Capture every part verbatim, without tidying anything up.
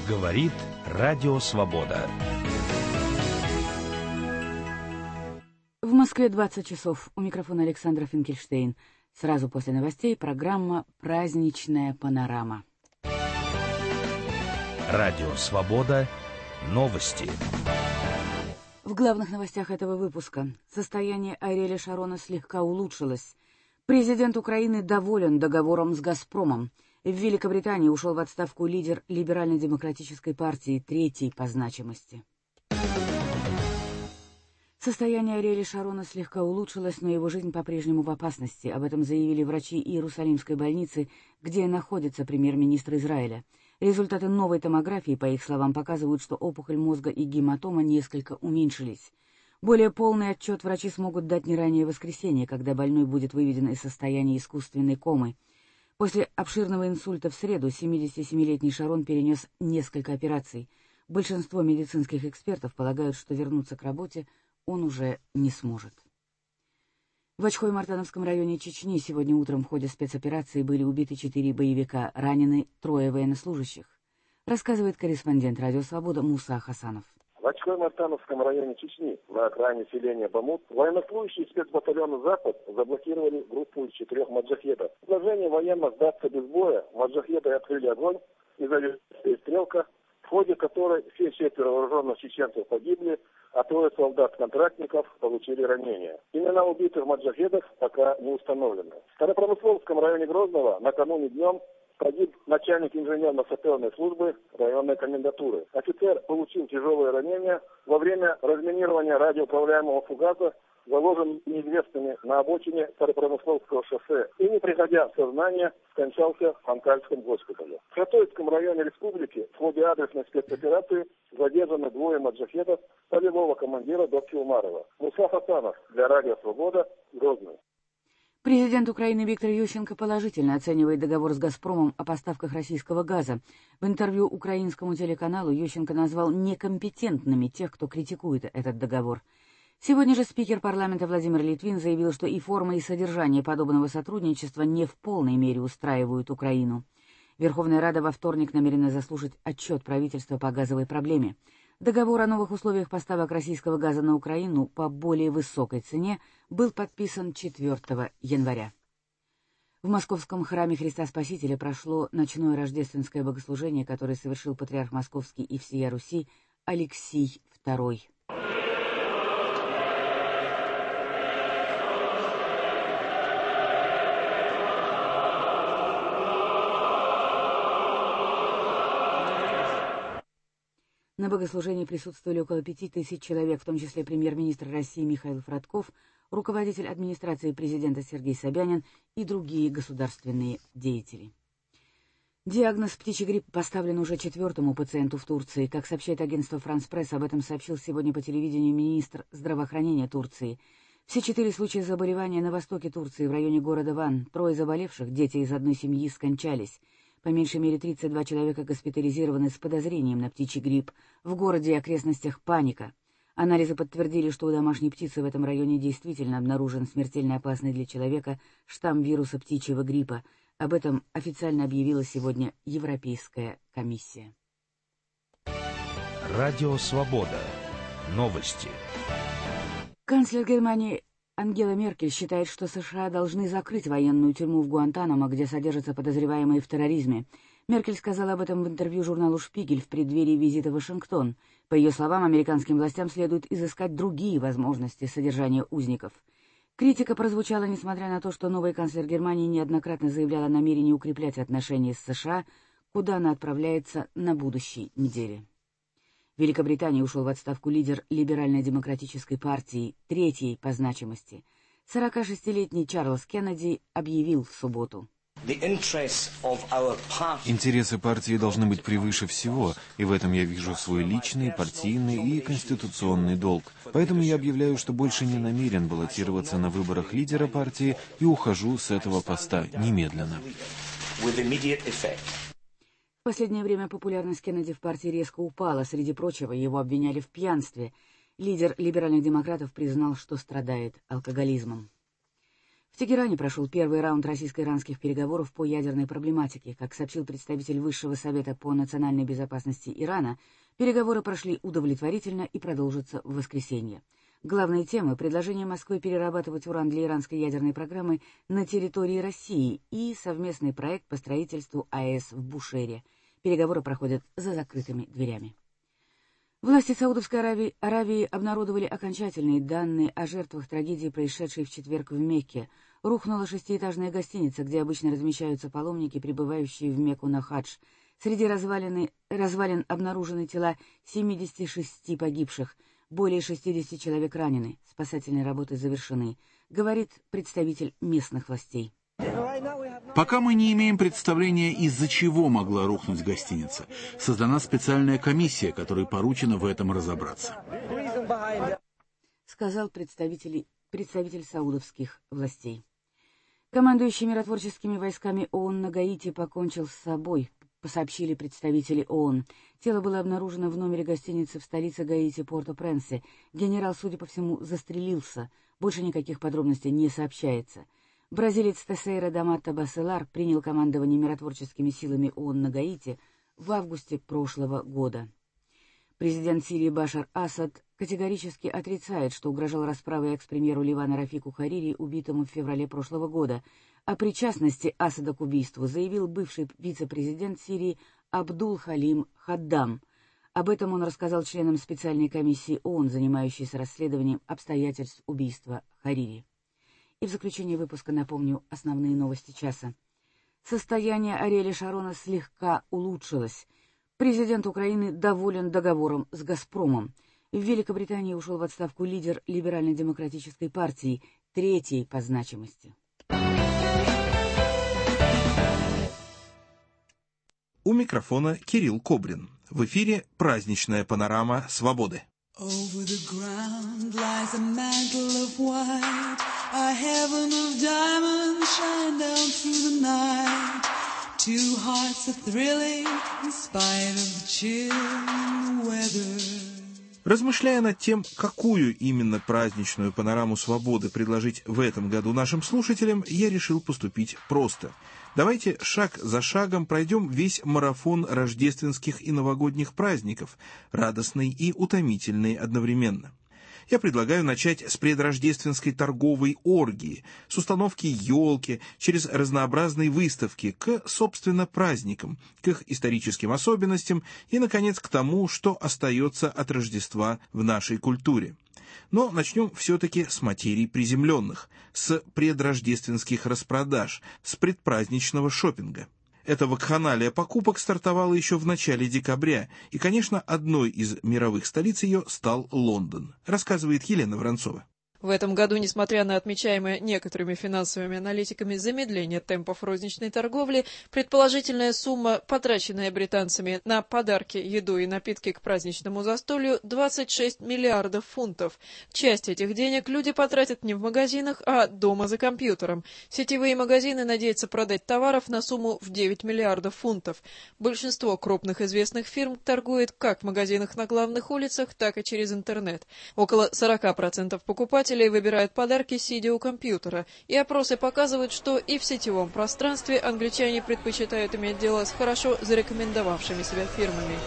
Говорит Радио Свобода. В Москве двадцать часов. У микрофона Александра Финкельштейн. Сразу после новостей программа «Праздничная панорама». Радио Свобода. Новости. В главных новостях этого выпуска. Состояние Ариэля Шарона слегка улучшилось. Президент Украины доволен договором с «Газпромом». В Великобритании ушел в отставку лидер Либерально-демократической партии, третий по значимости. Состояние Ариэля Шарона слегка улучшилось, но его жизнь по-прежнему в опасности. Об этом заявили врачи Иерусалимской больницы, где находится премьер-министр Израиля. Результаты новой томографии, по их словам, показывают, что опухоль мозга и гематома несколько уменьшились. Более полный отчет врачи смогут дать не ранее воскресенья, когда больной будет выведен из состояния искусственной комы. После обширного инсульта в среду семидесятисемилетний Шарон перенес несколько операций. Большинство медицинских экспертов полагают, что вернуться к работе он уже не сможет. В Очхой-Мартановском районе Чечни сегодня утром в ходе спецоперации были убиты четыре боевика, ранены трое военнослужащих. Рассказывает корреспондент «Радио Свобода» Муса Хасанов. В Очхой-Мартановском районе Чечни, на окраине селения Бамут, военнослужащие спецбатальона «Запад» заблокировали группу из четырех маджахедов. В предложении военных сдаться без боя маджахеды открыли огонь и завели перестрелка, в ходе которой все четверо вооруженных чеченцев погибли, а трое солдат-контрактников получили ранения. Имена убитых маджахедов пока не установлены. В Старопромысловском районе Грозного накануне днем погиб начальник инженерно-саперной службы районной комендатуры. Офицер получил тяжелое ранение во время разминирования радиоуправляемого фугаса, заложенным неизвестными на обочине Старопромысловского шоссе, и, не приходя в сознание, скончался в Ханкальском госпитале. В Хатойском районе республики в ходе адресной спецоперации задержаны двое маджахедов полевого командира Докки Умарова. Муса Хасанов для Радио Свобода, Грозный. Президент Украины Виктор Ющенко положительно оценивает договор с «Газпромом» о поставках российского газа. В интервью украинскому телеканалу Ющенко назвал некомпетентными тех, кто критикует этот договор. Сегодня же спикер парламента Владимир Литвин заявил, что и форма, и содержание подобного сотрудничества не в полной мере устраивают Украину. Верховная Рада во вторник намерена заслушать отчет правительства по газовой проблеме. Договор о новых условиях поставок российского газа на Украину по более высокой цене был подписан четвёртого января. В Московском храме Христа Спасителя прошло ночное рождественское богослужение, которое совершил патриарх Московский и всея Руси Алексий второй. На богослужении присутствовали около пяти тысяч человек, в том числе премьер-министр России Михаил Фродков, руководитель администрации президента Сергей Собянин и другие государственные деятели. Диагноз «птичий грипп» поставлен уже четвертому пациенту в Турции. Как сообщает агентство «Франс Пресс», об этом сообщил сегодня по телевидению министр здравоохранения Турции. Все четыре случая заболевания на востоке Турции, в районе города Ван. Трое заболевших, дети из одной семьи, скончались. По меньшей мере тридцать два человека госпитализированы с подозрением на птичий грипп. В городе и окрестностях паника. Анализы подтвердили, что у домашней птицы в этом районе действительно обнаружен смертельно опасный для человека штамм вируса птичьего гриппа. Об этом официально объявила сегодня Европейская комиссия. Радио Свобода. Новости. Канцлер Германии Ангела Меркель считает, что США должны закрыть военную тюрьму в Гуантанамо, где содержатся подозреваемые в терроризме. Меркель сказала об этом в интервью журналу «Шпигель» в преддверии визита в Вашингтон. По ее словам, американским властям следует изыскать другие возможности содержания узников. Критика прозвучала, несмотря на то, что новый канцлер Германии неоднократно заявлял о намерении укреплять отношения с США, куда она отправляется на будущей неделе. В Великобритании ушел в отставку лидер Либерально-демократической партии, третьей по значимости. сорокашестилетний Чарльз Кеннеди объявил в субботу: интересы партии должны быть превыше всего, и в этом я вижу свой личный, партийный и конституционный долг. Поэтому я объявляю, что больше не намерен баллотироваться на выборах лидера партии и ухожу с этого поста немедленно. В последнее время популярность Кеннеди в партии резко упала. Среди прочего, его обвиняли в пьянстве. Лидер либеральных демократов признал, что страдает алкоголизмом. В Тегеране прошел первый раунд российско-иранских переговоров по ядерной проблематике. Как сообщил представитель Высшего совета по национальной безопасности Ирана, переговоры прошли удовлетворительно и продолжатся в воскресенье. Главные темы — предложение Москвы перерабатывать уран для иранской ядерной программы на территории России и совместный проект по строительству АЭС в Бушере. Переговоры проходят за закрытыми дверями. Власти Саудовской Аравии, Аравии обнародовали окончательные данные о жертвах трагедии, происшедшей в четверг в Мекке. Рухнула шестиэтажная гостиница, где обычно размещаются паломники, прибывающие в Мекку на хадж. Среди развалины, развалин обнаружены тела семидесяти шести погибших. Более шестидесяти человек ранены. Спасательные работы завершены, говорит представитель местных властей. Пока мы не имеем представления, из-за чего могла рухнуть гостиница. Создана специальная комиссия, которой поручено в этом разобраться. Сказал представитель, представитель саудовских властей. Командующий миротворческими войсками ООН на Гаити покончил с собой, сообщили представители ООН. Тело было обнаружено в номере гостиницы в столице Гаити Порто-Пренсе. Генерал, судя по всему, застрелился. Больше никаких подробностей не сообщается. Бразилец Тесейра да Мата Баселар принял командование миротворческими силами ООН на Гаити в августе прошлого года. Президент Сирии Башар Асад категорически отрицает, что угрожал расправой экс-премьеру Ливана Рафику Харири, убитому в феврале прошлого года. О причастности Асада к убийству заявил бывший вице-президент Сирии Абдул-Халим Хаддам. Об этом он рассказал членам специальной комиссии ООН, занимающейся расследованием обстоятельств убийства Харири. И в заключение выпуска напомню основные новости часа. Состояние Ариэля Шарона слегка улучшилось. Президент Украины доволен договором с «Газпромом». В Великобритании ушел в отставку лидер Либерально-демократической партии, третий по значимости. У микрофона Кирилл Кобрин. В эфире праздничная панорама свободы. Over the ground lies a mantle of white, a heaven of diamonds shine down through the night. Two hearts are thrilling in spite of the chill in the weather. Размышляя над тем, какую именно праздничную панораму свободы предложить в этом году нашим слушателям, я решил поступить просто. Давайте шаг за шагом пройдем весь марафон рождественских и новогодних праздников, радостный и утомительный одновременно. Я предлагаю начать с предрождественской торговой оргии, с установки елки, через разнообразные выставки, к, собственно, праздникам, к их историческим особенностям и, наконец, к тому, что остается от Рождества в нашей культуре. Но начнем все-таки с материй приземленных, с предрождественских распродаж, с предпраздничного шопинга. Эта вакханалия покупок стартовала еще в начале декабря, и, конечно, одной из мировых столиц ее стал Лондон, рассказывает Елена Воронцова. В этом году, несмотря на отмечаемое некоторыми финансовыми аналитиками замедление темпов розничной торговли, предположительная сумма, потраченная британцами на подарки, еду и напитки к праздничному застолью, двадцать шесть миллиардов фунтов. Часть этих денег люди потратят не в магазинах, а дома за компьютером. Сетевые магазины надеются продать товаров на сумму в девять миллиардов фунтов. Большинство крупных известных фирм торгует как в магазинах на главных улицах, так и через интернет. Около сорок процентов покупателей выбирают подарки, сидя у компьютера, и опросы показывают, что и в сетевом пространстве англичане предпочитают иметь дело с хорошо зарекомендовавшими себя фирмами.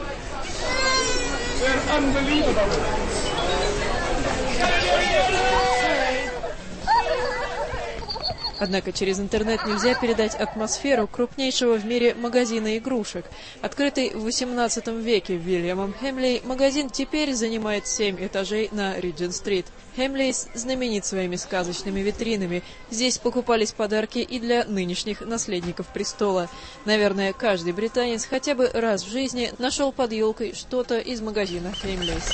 Однако через интернет нельзя передать атмосферу крупнейшего в мире магазина игрушек. Открытый в восемнадцатом веке Вильямом Хемлей, магазин теперь занимает семь этажей на Риджент-стрит. Хемлейс знаменит своими сказочными витринами. Здесь покупались подарки и для нынешних наследников престола. Наверное, каждый британец хотя бы раз в жизни нашел под елкой что-то из магазина Хемлейс.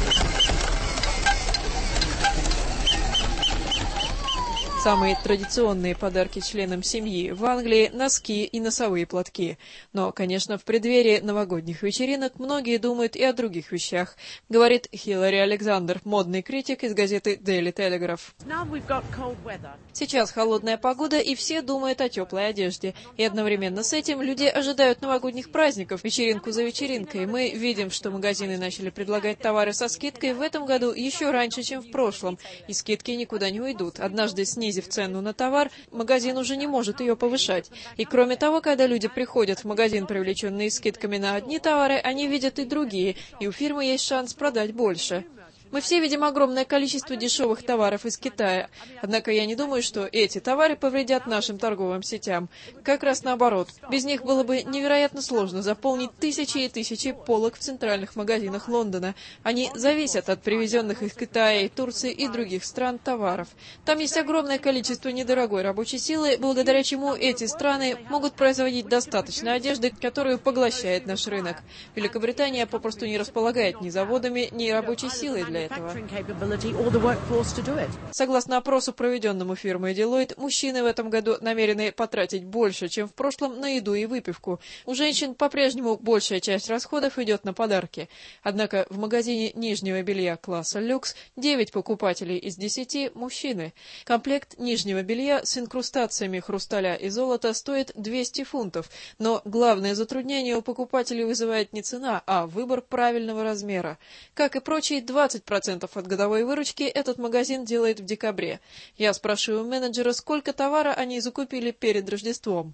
Самые традиционные подарки членам семьи в Англии – носки и носовые платки. Но, конечно, в преддверии новогодних вечеринок многие думают и о других вещах, говорит Хиллари Александр, модный критик из газеты Daily Telegraph. Сейчас холодная погода, и все думают о теплой одежде. И одновременно с этим люди ожидают новогодних праздников, вечеринку за вечеринкой. Мы видим, что магазины начали предлагать товары со скидкой в этом году еще раньше, чем в прошлом. И скидки никуда не уйдут. Однажды снизили снизив цену на товар, магазин уже не может ее повышать. И кроме того, когда люди приходят в магазин, привлеченные скидками на одни товары, они видят и другие, и у фирмы есть шанс продать больше. Мы все видим огромное количество дешевых товаров из Китая. Однако я не думаю, что эти товары повредят нашим торговым сетям. Как раз наоборот. Без них было бы невероятно сложно заполнить тысячи и тысячи полок в центральных магазинах Лондона. Они зависят от привезенных из Китая, и Турции и других стран товаров. Там есть огромное количество недорогой рабочей силы, благодаря чему эти страны могут производить достаточно одежды, которую поглощает наш рынок. Великобритания попросту не располагает ни заводами, ни рабочей силой для этого. Согласно опросу, проведенному фирмой Deloitte, мужчины в этом году намерены потратить больше, чем в прошлом, на еду и выпивку. У женщин по-прежнему большая часть расходов идет на подарки. Однако в магазине нижнего белья класса люкс девять покупателей из десяти – мужчины. Комплект нижнего белья с инкрустациями хрусталя и золота стоит двести фунтов, но главное затруднение у покупателей вызывает не цена, а выбор правильного размера. Как и прочие двадцать процентов от годовой выручки этот магазин делает в декабре. Я спрашиваю у менеджера, сколько товара они закупили перед Рождеством.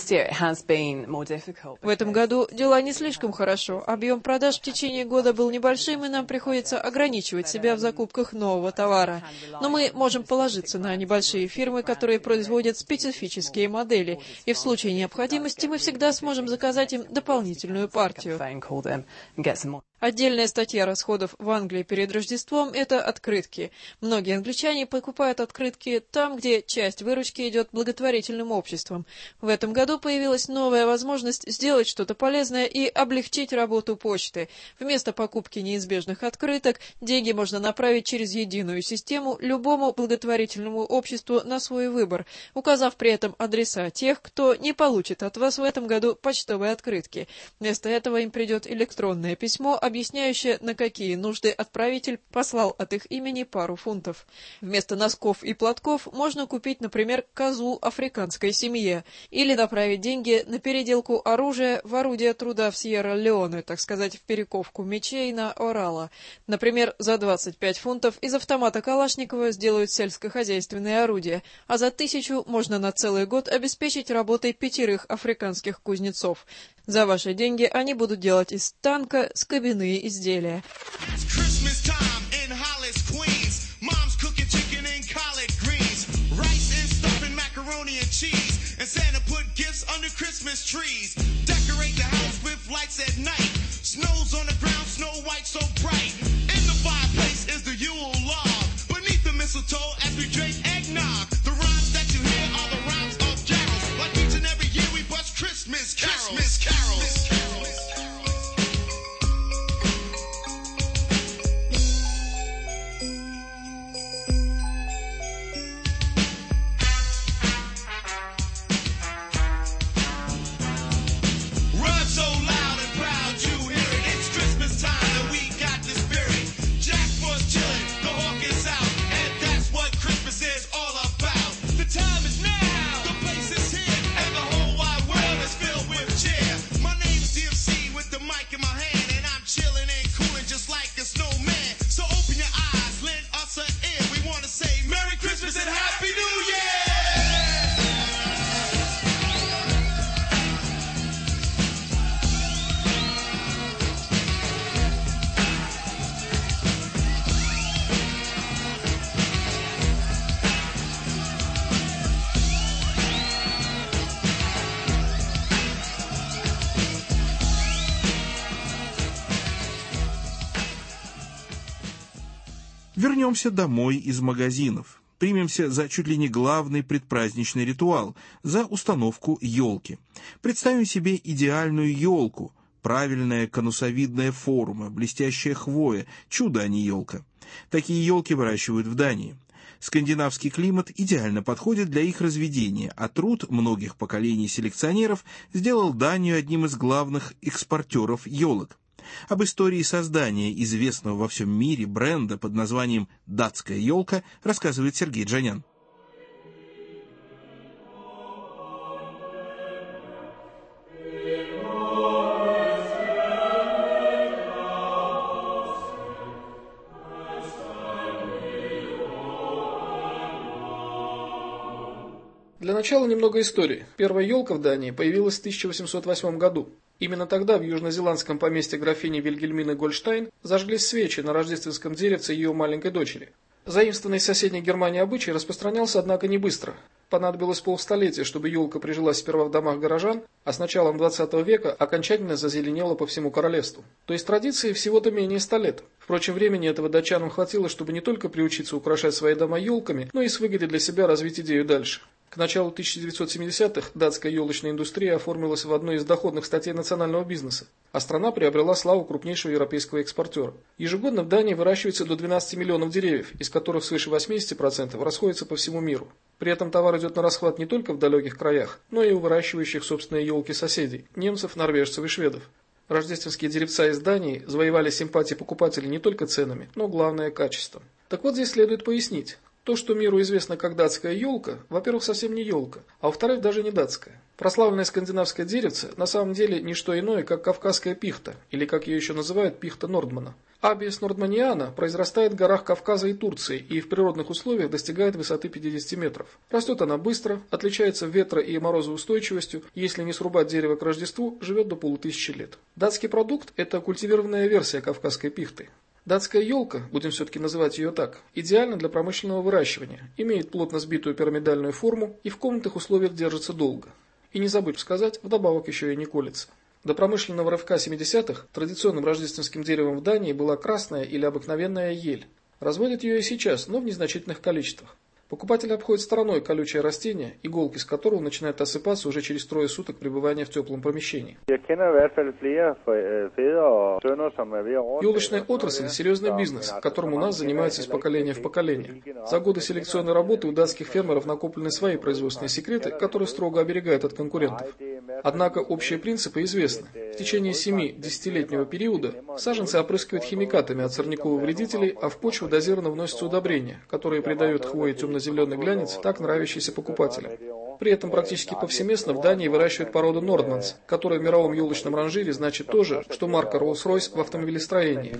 В этом году дела не слишком хорошо. Объем продаж в течение года был небольшим, и нам приходится ограничивать себя в закупках нового товара. Но мы можем положиться на небольшие фирмы, которые производят специфические модели, и в случае необходимости мы всегда сможем заказать им дополнительную партию. Отдельная статья расходов в Англии перед Рождеством – это открытки. Многие англичане покупают открытки там, где часть выручки идет благотворительным обществам. В этом году появилась новая возможность сделать что-то полезное и облегчить работу почты. Вместо покупки неизбежных открыток деньги можно направить через единую систему любому благотворительному обществу на свой выбор, указав при этом адреса тех, кто не получит от вас в этом году почтовые открытки. Вместо этого им придет электронное письмо, объясняющее, на какие нужды отправитель послал от их имени пару фунтов. Вместо носков и платков можно купить, например, козу африканской семье, или направить деньги на переделку оружия в орудие труда в Сьерра-Леоне, так сказать, в перековку мечей на Орала. Например, за двадцать пять фунтов из автомата Калашникова сделают сельскохозяйственные орудия, а за тысячу можно на целый год обеспечить работой пятерых африканских кузнецов. За ваши деньги они будут делать из танка скобяные изделия. And Santa put gifts under Christmas trees. Decorate the house with lights at night. Snow's on the ground, snow white so bright. In the fireplace is the Yule log. Beneath the mistletoe as we drink eggnog. The rhymes that you hear are the rhymes of carols. Like each and every year we bust Christmas carols. Christmas carols. Вернемся домой из магазинов. Примемся за чуть ли не главный предпраздничный ритуал, за установку елки. Представим себе идеальную елку. Правильная конусовидная форма, блестящая хвоя, чудо, а не елка. Такие елки выращивают в Дании. Скандинавский климат идеально подходит для их разведения, а труд многих поколений селекционеров сделал Данию одним из главных экспортеров елок. Об истории создания известного во всем мире бренда под названием «Датская елка» рассказывает Сергей Джанян. начала немного истории. Первая елка в Дании появилась в тысяча восемьсот восьмом году. Именно тогда в южнозеландском поместье графини Вильгельмины Гольштайн зажглись свечи на рождественском деревце ее маленькой дочери. Заимствованный из соседней Германии обычай распространялся, однако, не быстро. Понадобилось полстолетия, чтобы елка прижилась сперва в домах горожан, а с началом двадцатого века окончательно зазеленела по всему королевству. То есть традиции всего-то менее ста лет. Впрочем, времени этого датчанам хватило, чтобы не только приучиться украшать свои дома елками, но и с выгодой для себя развить идею дальше. К началу тысяча девятьсот семидесятых датская елочная индустрия оформилась в одной из доходных статей национального бизнеса, а страна приобрела славу крупнейшего европейского экспортера. Ежегодно в Дании выращивается до двенадцати миллионов деревьев, из которых свыше восьмидесяти процентов расходятся по всему миру. При этом товар идет на расхват не только в далеких краях, но и у выращивающих собственные елки соседей – немцев, норвежцев и шведов. Рождественские деревца из Дании завоевали симпатии покупателей не только ценами, но главное – качеством. Так вот, здесь следует пояснить. То, что миру известно как датская елка, во-первых, совсем не елка, а во-вторых, даже не датская. Прославленное скандинавское деревце на самом деле не что иное, как кавказская пихта, или как ее еще называют, пихта Нордмана. Абиес нордманиана произрастает в горах Кавказа и Турции и в природных условиях достигает высоты пятидесяти метров. Растет она быстро, отличается ветро- и морозоустойчивостью, и если не срубать дерево к Рождеству, живет до полутысячи лет. Датский продукт – это культивированная версия кавказской пихты. Датская елка, будем все-таки называть ее так, идеальна для промышленного выращивания, имеет плотно сбитую пирамидальную форму и в комнатных условиях держится долго. И не забудь сказать, вдобавок еще и не колется. До промышленного рывка семидесятых традиционным рождественским деревом в Дании была красная или обыкновенная ель. Разводят ее и сейчас, но в незначительных количествах. Покупатель обходит стороной колючее растение, иголки с которого начинают осыпаться уже через трое суток пребывания в теплом помещении. Елочная отрасль – серьезный бизнес, которым у нас занимаются из поколения в поколение. За годы селекционной работы у датских фермеров накоплены свои производственные секреты, которые строго оберегают от конкурентов. Однако общие принципы известны. В течение семи-десятилетнего периода саженцы опрыскивают химикатами от сорняковых вредителей, а в почву дозированно вносятся удобрения, которые придают хвое темно-зеленый глянец, так нравящийся покупателям. При этом практически повсеместно в Дании выращивают породу Нордманс, которая в мировом елочном ранжире значит то же, что марка Rolls-Royce в автомобилестроении.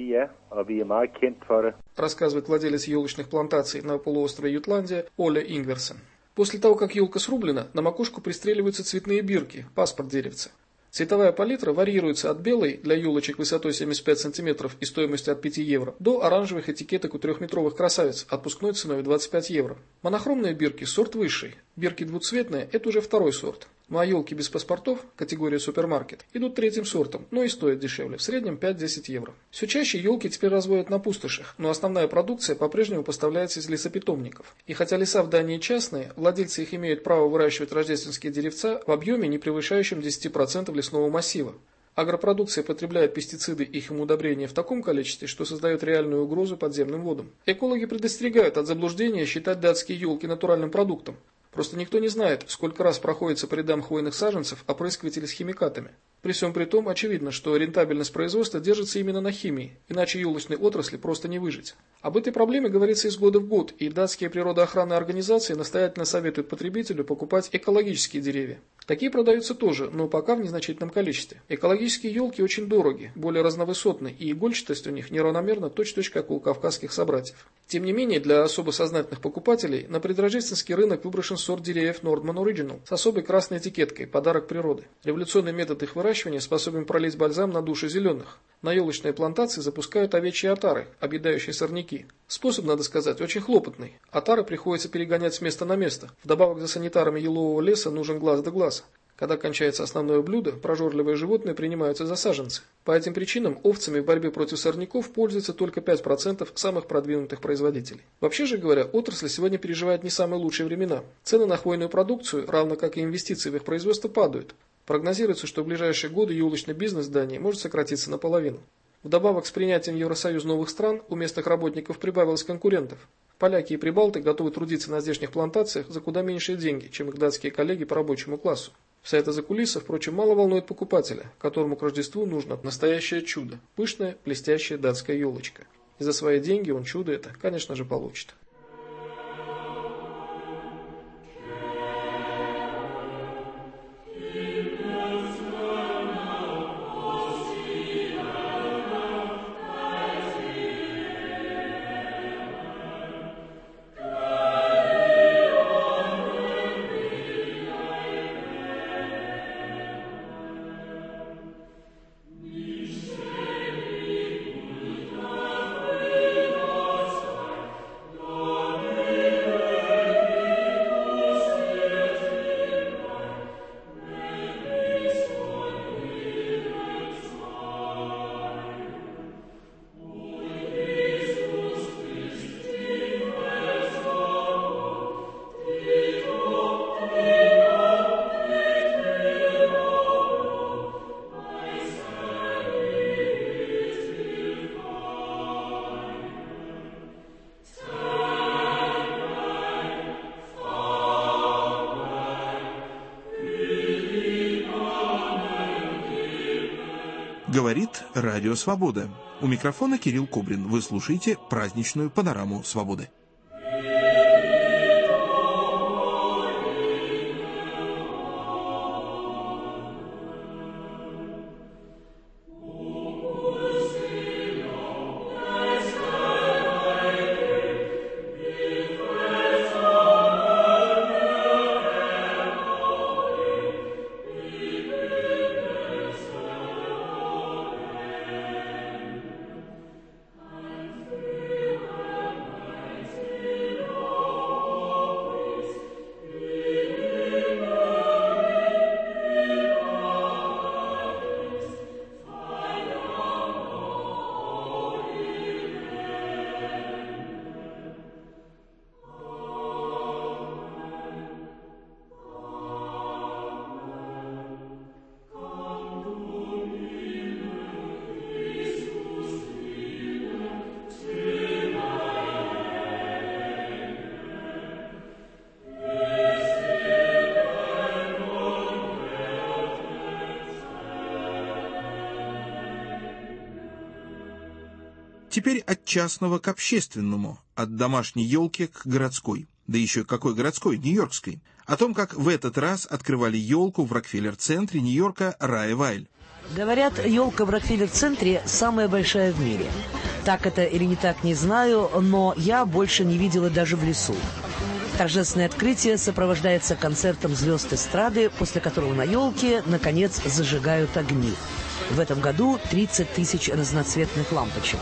Рассказывает владелец елочных плантаций на полуострове Ютландия Оля Ингверсен. После того, как елка срублена, на макушку пристреливаются цветные бирки, паспорт деревца. Цветовая палитра варьируется от белой для елочек высотой семьдесят пять сантиметров и стоимостью от пяти евро до оранжевых этикеток у трехметровых красавиц отпускной ценой двадцать пять евро. Монохромные бирки – сорт высший. Бирки двуцветные – это уже второй сорт. Ну а елки без паспортов, категория супермаркет, идут третьим сортом, но и стоят дешевле, в среднем пять-десять евро. Все чаще елки теперь разводят на пустошах, но основная продукция по-прежнему поставляется из лесопитомников. И хотя леса в Дании частные, владельцы их имеют право выращивать рождественские деревца в объеме, не превышающем десяти процентов лесного массива. Агропродукция потребляет пестициды и химудобрения в таком количестве, что создает реальную угрозу подземным водам. Экологи предостерегают от заблуждения считать датские елки натуральным продуктом. Просто никто не знает, сколько раз проходится по рядам хвойных саженцев опрыскиватели с химикатами. При всем при том, очевидно, что рентабельность производства держится именно на химии, иначе елочной отрасли просто не выжить. Об этой проблеме говорится из года в год, и датские природоохранные организации настоятельно советуют потребителю покупать экологические деревья. Такие продаются тоже, но пока в незначительном количестве. Экологические елки очень дороги, более разновысотны, и игольчатость у них неравномерна точь-в-точь, как у кавказских собратьев. Тем не менее, для особо сознательных покупателей на предрождественский рынок выброшен сорт деревьев Nordman Original с особой красной этикеткой «Подарок природы». Революционный метод их выращивания способен пролить бальзам на души зеленых. На елочные плантации запускают овечьи отары, объедающие сорняки. Способ, надо сказать, очень хлопотный. Отары приходится перегонять с места на место. Вдобавок за санитарами елового леса нужен глаз да глаз. Когда кончается основное блюдо, прожорливые животные принимаются за саженцы. По этим причинам овцами в борьбе против сорняков пользуются только пять процентов самых продвинутых производителей. Вообще же говоря, отрасль сегодня переживает не самые лучшие времена. Цены на хвойную продукцию, равно как и инвестиции в их производство, падают. Прогнозируется, что в ближайшие годы елочный бизнес в Дании может сократиться наполовину. Вдобавок, с принятием в Евросоюз новых стран у местных работников прибавилось конкурентов. Поляки и прибалты готовы трудиться на здешних плантациях за куда меньшие деньги, чем их датские коллеги по рабочему классу. Вся эта закулиса, впрочем, мало волнует покупателя, которому к Рождеству нужно настоящее чудо – пышная, блестящая датская елочка. И за свои деньги он чудо это, конечно же, получит. Говорит Радио Свобода. У микрофона Кирилл Кобрин. Вы слушаете праздничную панораму свободы. Теперь от частного к общественному, от домашней елки к городской. Да еще какой городской, нью-йоркской. О том, как в этот раз открывали елку в Рокфеллер-центре Нью-Йорка Рая Вайль. Говорят, елка в Рокфеллер-центре самая большая в мире. Так это или не так, не знаю, но я больше не видела даже в лесу. Торжественное открытие сопровождается концертом звезд эстрады, после которого на елке, наконец, зажигают огни. В этом году тридцать тысяч разноцветных лампочек.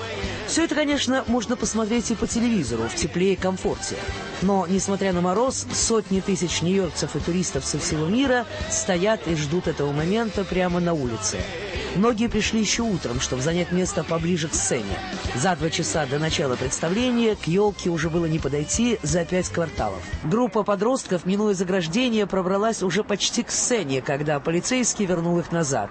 Все это, конечно, можно посмотреть и по телевизору, в тепле и комфорте. Но, несмотря на мороз, сотни тысяч нью-йоркцев и туристов со всего мира стоят и ждут этого момента прямо на улице. Многие пришли еще утром, чтобы занять место поближе к сцене. За два часа до начала представления к елке уже было не подойти за пять кварталов. Группа подростков, минуя заграждение, пробралась уже почти к сцене, когда полицейский вернул их назад.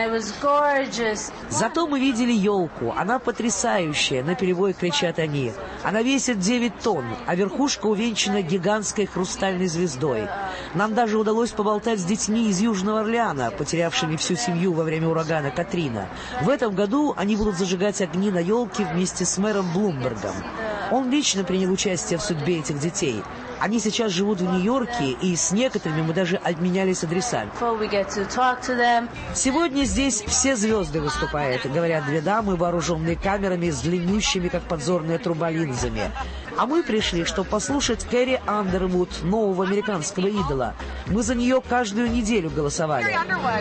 Зато мы видели елку. Она потрясающая, наперебой кричат они. Она весит девять тонн, а верхушка увенчана гигантской хрустальной звездой. Нам даже удалось поболтать с детьми из Южного Орлеана, потерявшими всю семью во время урагана Катрина. В этом году они будут зажигать огни на елке вместе с мэром Блумбергом. Он лично принял участие в судьбе этих детей. Они сейчас живут в Нью-Йорке, и с некоторыми мы даже обменялись адресами. Сегодня здесь все звезды выступают, говорят две дамы, вооруженные камерами с длиннющими, как подзорная труба, линзами. А мы пришли, чтобы послушать Кэрри Андервуд, нового американского идола. Мы за нее каждую неделю голосовали.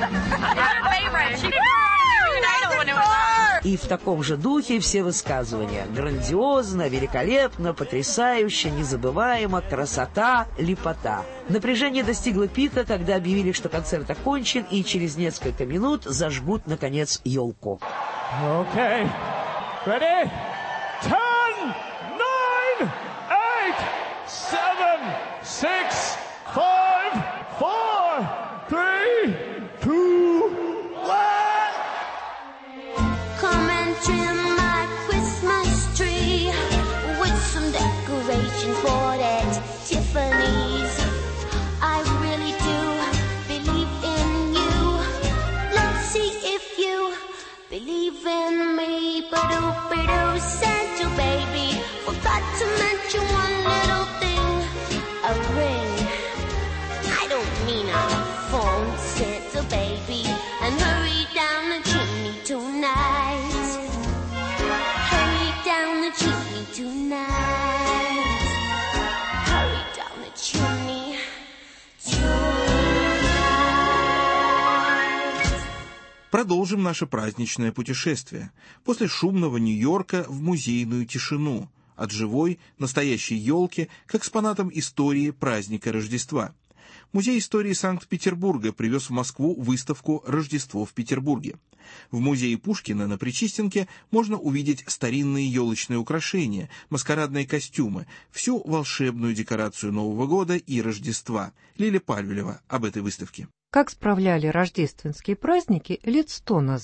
И в таком же духе все высказывания. Грандиозно, великолепно, потрясающе, незабываемо, красота, лепота. Напряжение достигло пика, когда объявили, что концерт окончен, и через несколько минут зажгут, наконец, елку. Okay. Ready? Ten, nine, eight, seven, six, five, four, three, two, one. Come and trim my Christmas tree with some decorations bought at Tiffany's. I really do believe in you. Let's see if you believe in me. Ba-doo-ba-doo, Santa baby, forgot to mention one little thing, a ring. I don't mean a phone, Santa baby, and hurry down the chimney tonight. Hurry down the chimney tonight. Hurry down the chimney tonight. Продолжим наше праздничное путешествие. После шумного Нью-Йорка в музейную тишину. От живой, настоящей елки к экспонатам истории праздника Рождества. Музей истории Санкт-Петербурга привез в Москву выставку «Рождество в Петербурге». В музее Пушкина на Причистенке можно увидеть старинные елочные украшения, маскарадные костюмы, всю волшебную декорацию Нового года и Рождества. Лиля Пальвелева об этой выставке. Как справляли рождественские праздники лет сто назад.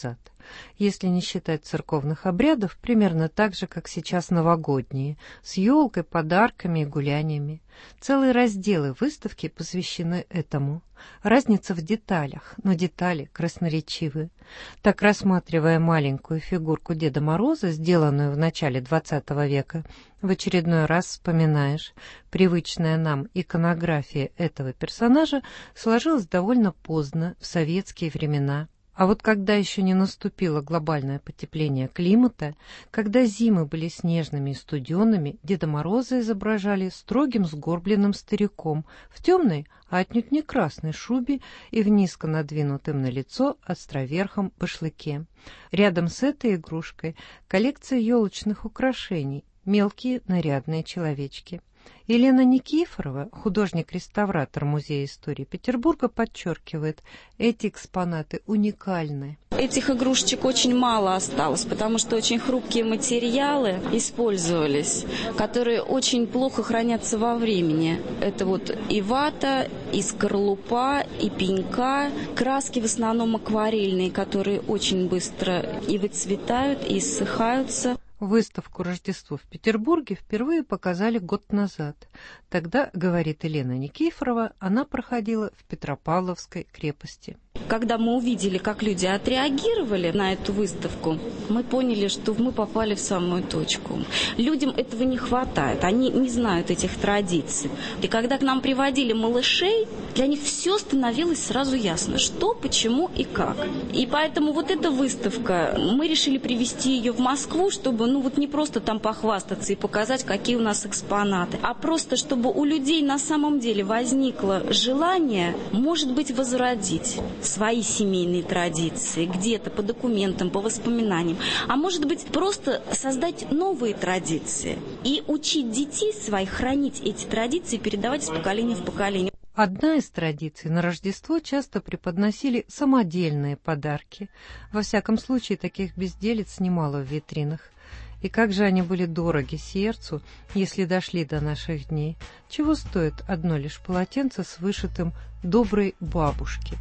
если не считать церковных обрядов, примерно так же, как сейчас новогодние, с елкой, подарками и гуляниями. Целые разделы выставки посвящены этому. Разница в деталях, но детали красноречивы. Так, рассматривая маленькую фигурку Деда Мороза, сделанную в начале двадцатого века, в очередной раз вспоминаешь, привычная нам иконография этого персонажа сложилась довольно поздно, в советские времена. А вот когда еще не наступило глобальное потепление климата, когда зимы были снежными и студенными, Деда Мороза изображали строгим сгорбленным стариком в темной, а отнюдь не красной шубе и в низко надвинутым на лицо островерхом башлыке. Рядом с этой игрушкой коллекция елочных украшений, мелкие нарядные человечки. Елена Никифорова, художник-реставратор Музея истории Петербурга, подчеркивает, эти экспонаты уникальны. Этих игрушечек очень мало осталось, потому что очень хрупкие материалы использовались, которые очень плохо хранятся во времени. Это вот и вата, и скорлупа, и пенька. Краски в основном акварельные, которые очень быстро и выцветают, и иссыхаются. Выставку «Рождество в Петербурге» впервые показали год назад. Тогда, говорит Елена Никифорова, она проходила в Петропавловской крепости. Когда мы увидели, как люди отреагировали на эту выставку, мы поняли, что мы попали в самую точку. Людям этого не хватает, они не знают этих традиций. И когда к нам приводили малышей, для них все становилось сразу ясно, что, почему и как. И поэтому вот эта выставка, мы решили привезти ее в Москву, чтобы ну вот не просто там похвастаться и показать, какие у нас экспонаты, а просто, чтобы у людей на самом деле возникло желание, может быть, возродить свои семейные традиции, где-то по документам, по воспоминаниям, а может быть, просто создать новые традиции и учить детей своих хранить эти традиции и передавать из поколения в поколение. Одна из традиций: на Рождество часто преподносили самодельные подарки. Во всяком случае, таких безделиц немало в витринах. И как же они были дороги сердцу, если дошли до наших дней. Чего стоит одно лишь полотенце с вышитым «Доброй бабушке».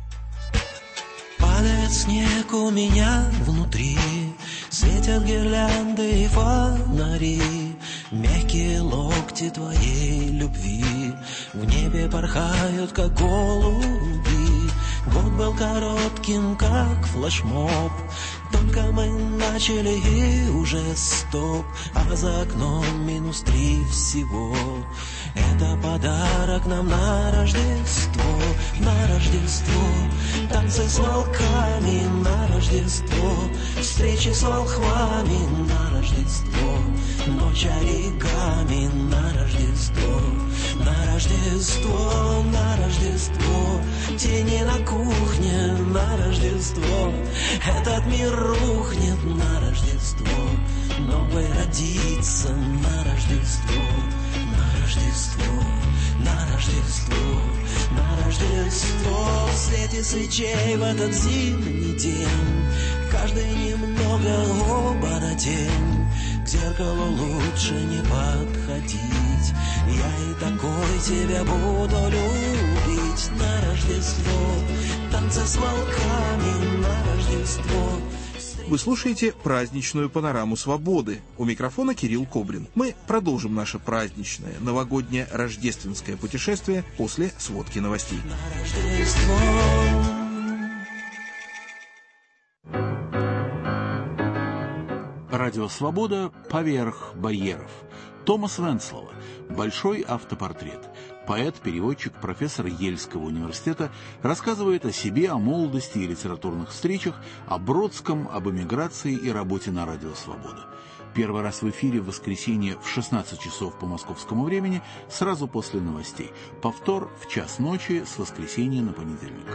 Падает снег у меня внутри, светят гирлянды и фонари, мягкие локти твоей любви в небе порхают, как голуби. Год был коротким, как флешмоб, только мы начали и уже стоп, а за окном минус три всего. Это подарок нам на Рождество, на Рождество. Танцы с волками на Рождество, встречи с волхвами на Рождество, ночь оригами на Рождество, на Рождество, на Рождество, тени на кухне на Рождество. Этот мир рухнет на Рождество, новый родится на Рождество, на Рождество, на Рождество, на Рождество. В свете свечей в этот зимний день каждый немного оборотень. К зеркалу лучше не подходить, я и такой тебя буду любить. На Рождество, танцы с волками на Рождество. Вы слушаете праздничную панораму свободы. У микрофона Кирилл Кобрин. Мы продолжим наше праздничное новогоднее рождественское путешествие после сводки новостей. Радио «Свобода» поверх барьеров. Томас Венслова. Большой автопортрет. Поэт, переводчик, профессор Ельского университета рассказывает о себе, о молодости и литературных встречах, о Бродском, об эмиграции и работе на радио «Свобода». Первый раз в эфире в воскресенье в шестнадцать часов по московскому времени, сразу после новостей. Повтор в час ночи с воскресенья на понедельник.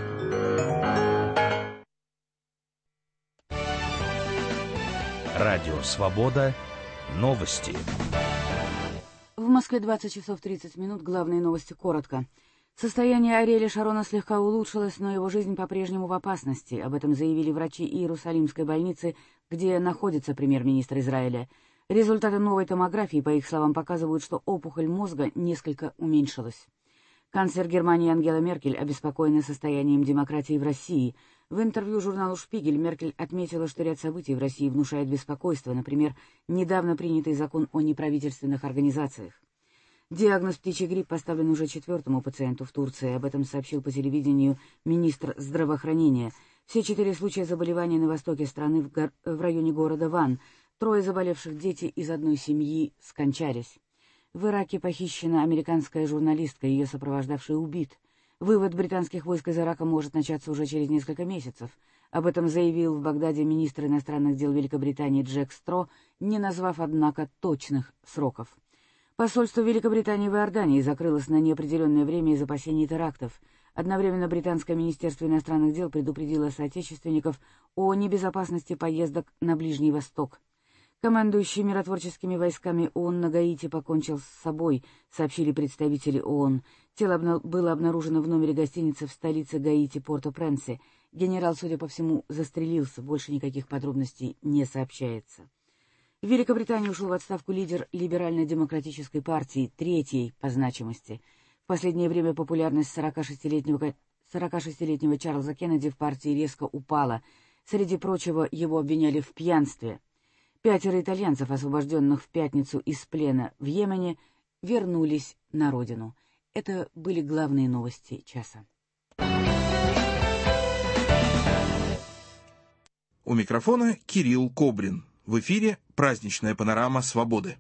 Радио «Свобода». Новости. В Москве двадцать часов тридцать минут. Главные новости коротко. Состояние Ариэля Шарона слегка улучшилось, но его жизнь по-прежнему в опасности. Об этом заявили врачи Иерусалимской больницы, где находится премьер-министр Израиля. Результаты новой томографии, по их словам, показывают, что опухоль мозга несколько уменьшилась. Канцлер Германии Ангела Меркель обеспокоена состоянием демократии в России. В интервью журналу «Шпигель» Меркель отметила, что ряд событий в России внушает беспокойство, например, недавно принятый закон о неправительственных организациях. Диагноз «птичий грипп» поставлен уже четвертому пациенту в Турции. Об этом сообщил по телевидению министр здравоохранения. Все четыре случая заболевания на востоке страны в, гор... в районе города Ван. Трое заболевших дети из одной семьи скончались. В Ираке похищена американская журналистка, ее сопровождавший убит. Вывод британских войск из Ирака может начаться уже через несколько месяцев. Об этом заявил в Багдаде министр иностранных дел Великобритании Джек Стро, не назвав, однако, точных сроков. Посольство Великобритании в Иордании закрылось на неопределенное время из опасений терактов. Одновременно британское министерство иностранных дел предупредило соотечественников о небезопасности поездок на Ближний Восток. Командующий миротворческими войсками ООН на Гаити покончил с собой, сообщили представители ООН. Тело обна- было обнаружено в номере гостиницы в столице Гаити Порто-Пренсе. Генерал, судя по всему, застрелился, больше никаких подробностей не сообщается. В Великобритании ушел в отставку лидер либерально-демократической партии, третьей по значимости. В последнее время популярность сорокашестилетнего, сорокашестилетнего Чарльза Кеннеди в партии резко упала. Среди прочего, его обвиняли в пьянстве. Пятеро итальянцев, освобожденных в пятницу из плена в Йемене, вернулись на родину. Это были главные новости часа. У микрофона Кирилл Кобрин. В эфире праздничная панорама «Свободы».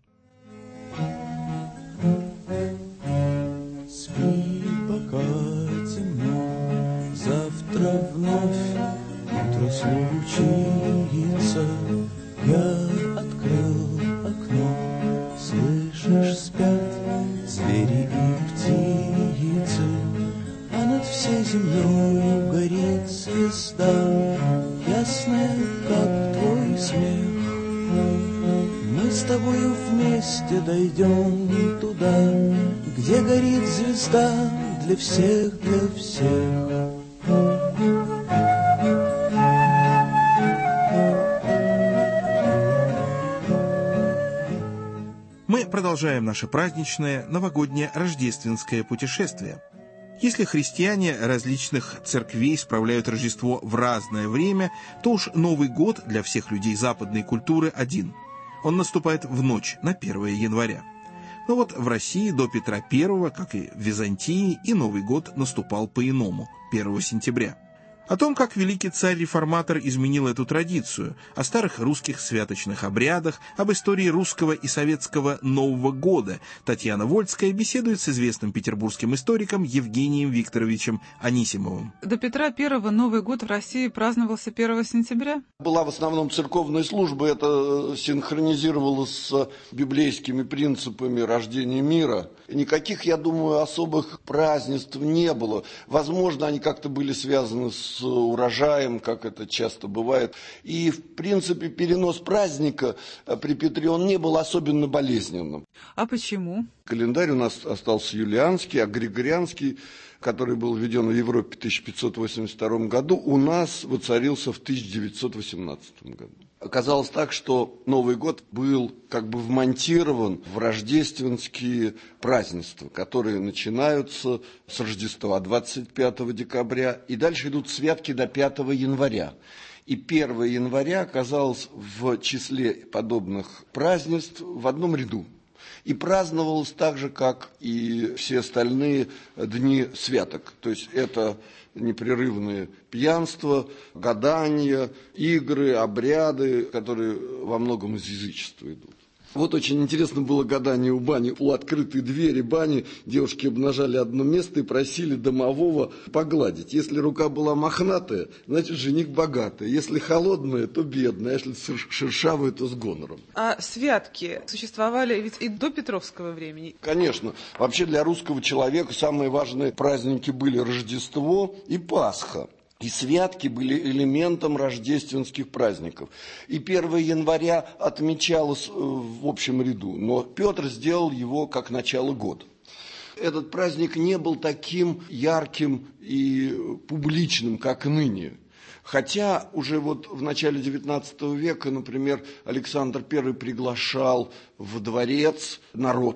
Спи, пока темно, завтра вновь утро случится. Я открыл окно, слышишь, спят звери и птицы, а над всей землей горит звезда, ясная, как твой смех. Мы с тобою вместе дойдем туда, где горит звезда для всех, для всех. Мы продолжаем наше праздничное новогоднее рождественское путешествие. Если христиане различных церквей справляют Рождество в разное время, то уж Новый год для всех людей западной культуры один. Он наступает в ночь на первое января. Но вот в России до Петра Первого, как и в Византии, и Новый год наступал по-иному, первого сентября. О том, как великий царь-реформатор изменил эту традицию, о старых русских святочных обрядах, об истории русского и советского Нового года Татьяна Вольская беседует с известным петербургским историком Евгением Викторовичем Анисимовым. До Петра Первого Новый год в России праздновался первого сентября? Была в основном церковная служба, это синхронизировалось с библейскими принципами рождения мира. Никаких, я думаю, особых празднеств не было. Возможно, они как-то были связаны с с урожаем, как это часто бывает. И, в принципе, перенос праздника при Петре, он не был особенно болезненным. А почему? Календарь у нас остался юлианский, а григорианский, который был введен в Европе в тысяча пятьсот восемьдесят втором году, у нас воцарился в тысяча девятьсот восемнадцатом году. Оказалось так, что Новый год был как бы вмонтирован в рождественские празднества, которые начинаются с Рождества двадцать пятого декабря, и дальше идут святки до пятого января. И первого января оказалось в числе подобных празднеств в одном ряду. И праздновалось так же, как и все остальные дни святок. То есть это непрерывные пьянства, гадания, игры, обряды, которые во многом из язычества идут. Вот очень интересно было гадание у бани. У открытой двери бани девушки обнажали одно место и просили домового погладить. Если рука была мохнатая, значит жених богатый. Если холодная, то бедная. А если шершавая, то с гонором. А святки существовали ведь и до Петровского времени? Конечно. Вообще для русского человека самые важные праздники были Рождество и Пасха. И святки были элементом рождественских праздников. И первого января отмечалось в общем ряду, но Петр сделал его как начало года. Этот праздник не был таким ярким и публичным, как ныне. Хотя уже вот в начале девятнадцатого века, например, Александр Первый приглашал в дворец народ,